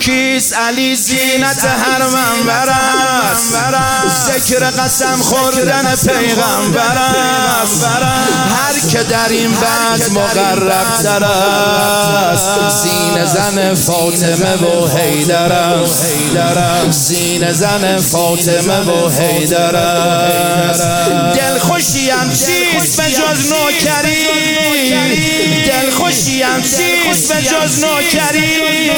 کیست علی زینت هر منبر است، ذکر قسم خوردن پیغمبر است. هر که در این بعد مقرب تر است، سینه زن فاطمه و حیدر است. سینه زن فاطمه و حیدر است. دلخوشیم چیست به جز نوکری، دلخوشیم چیست به جز نوکری.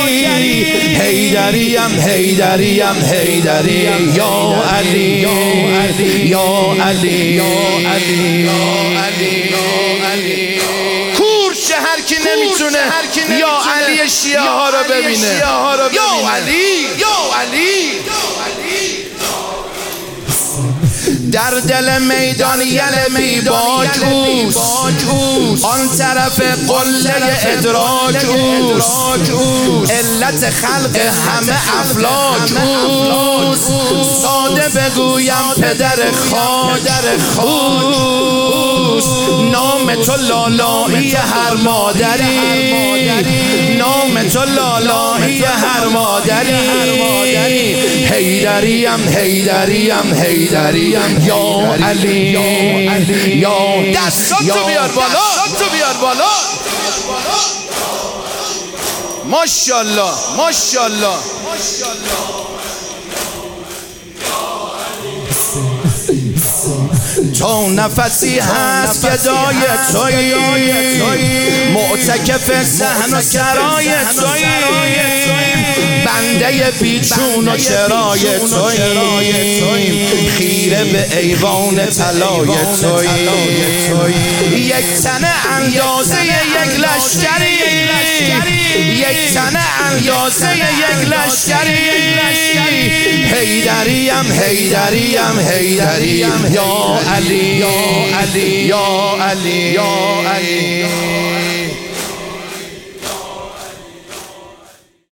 حیدریم حیدریم حیدری، یا علی یا علی یا علی یا علی یا علی. کورش هر کی نمیتونه یا علی شیعه ها رو ببینه، یا علی یا علی. در دل میدان یلمی باک اوست، آن طرف قله ادراک اوست. علت خلق همه افلاک اوست، ساده بگویم پدر خاک اوست. نام تو لالایی هر مادری، نام تو لالایی هر مادری. حیدریم حیدریم حیدریم، یا علی یا علی یا. دستاتو بیار بالا، دستاتو بیار بالا. ماشاءالله ماشاءالله. تو نفسی هست گدای توی، معتکف صحن و کرای توی. بنده بیچون و چرای توی، خیره به ایوان طلای توی. یک تنه اندازه یک لشکری، یک تنه اندازه یک لشکری. حیدریم حیدریم حیدریم، یا علی یا علی یا علی یا علی.